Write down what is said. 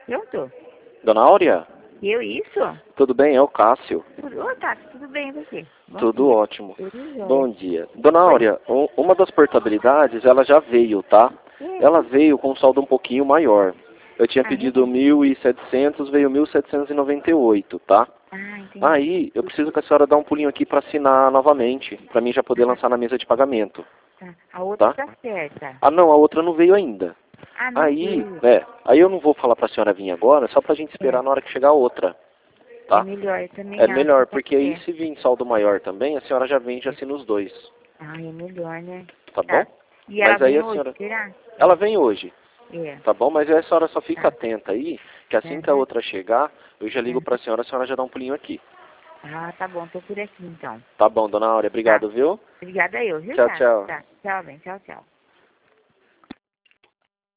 Eu tô. Dona Áurea? Eu isso? Tudo bem? É o Cássio. Ô, tá, tudo bem e você? Bom Tudo dia. ótimo. Tudo jóia. Bom dia. Dona Oi? Áurea, uma das portabilidades, ela já veio, tá? É. Ela veio com um saldo um pouquinho maior. Eu tinha Ah, pedido é? 1.700, veio 1.798, tá? Ah, entendi. Aí, eu preciso que a senhora dê um pulinho aqui para assinar novamente, para mim já poder Ah, lançar na mesa de pagamento, tá. A outra tá? tá certa. Ah, não, a outra não veio ainda. Ah, não Aí, veio. aí eu não vou falar para a senhora vir agora, só para a gente É. esperar na hora que chegar a outra, É tá? melhor, eu É também acho que melhor, tá porque aí se certo. vir saldo maior também, a senhora já vem e já assina os dois, Ah, é melhor, né? tá bom? Tá. E ela Mas aí vem a hoje, senhora... será? Ela vem hoje, É. tá bom? Mas aí a senhora só fica Tá. atenta aí, que assim que a Aham. outra chegar, eu já ligo Aham. para a senhora já dá um pulinho aqui. Ah, tá bom, tô por aqui então. Tá bom, dona Áurea, Tá. obrigado, viu? Obrigada eu, viu, Tchau, tá? tchau. Tá. Tchau, bem. Tchau, tchau.